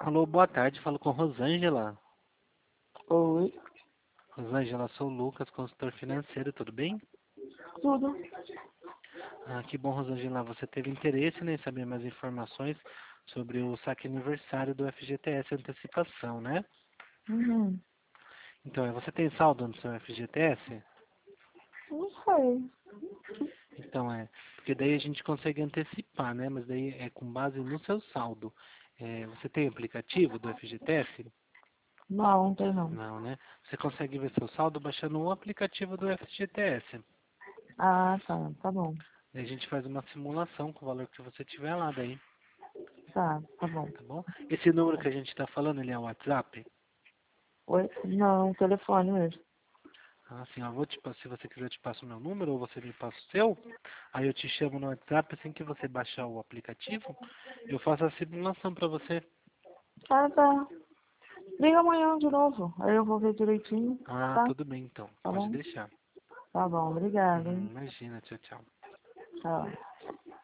Alô, boa tarde, falo com Rosângela. Oi, Rosângela, sou o Lucas, consultor financeiro, tudo bem? tudo. Ah, que bom, Rosângela, você teve interesse em saber mais informações sobre o saque aniversário do FGTS Antecipação, né? Uhum. Então, você tem saldo no seu FGTS? Não sei. Então, porque daí a gente consegue antecipar, né? Mas daí é com base no seu saldo. Você tem aplicativo do FGTS? Não, não tem não. Não, né? Você consegue ver seu saldo baixando o aplicativo do FGTS. Ah, tá. Tá bom. Daí a gente faz uma simulação com o valor que você tiver lá daí, Tá bom. tá bom? Esse número que a gente está falando, ele é o WhatsApp? Oi? Não, telefone mesmo. Ah, sim, eu vou se você quiser eu te passo o meu número ou você me passa o seu, aí eu te chamo no WhatsApp, assim que você baixar o aplicativo, eu faço a simulação para você. Ah, tá. Liga amanhã de novo. Aí eu vou ver direitinho, Ah, tá? tudo bem então, Tá pode bom? deixar. Tá bom, obrigada, hein? Imagina, tchau, tchau. Tchau.